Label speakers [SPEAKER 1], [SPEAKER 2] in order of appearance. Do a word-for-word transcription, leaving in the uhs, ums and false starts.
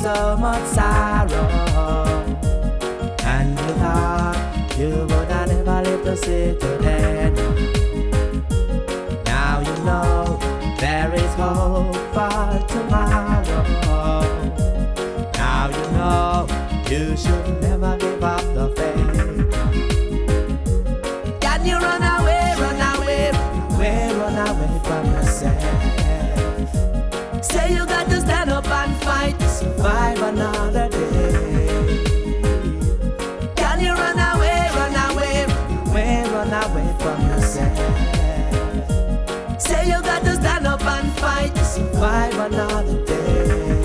[SPEAKER 1] so much sorrow, and you thought you would have never live to see today. Now you know there is hope for tomorrow. Now you know you should never give up the faith. Can you run away, run away, run away, run away from yourself? Say you got to stand up and fight to survive another day. Can you run away, run away, run away, run away from yourself? Say you got to stand up and fight to survive another day.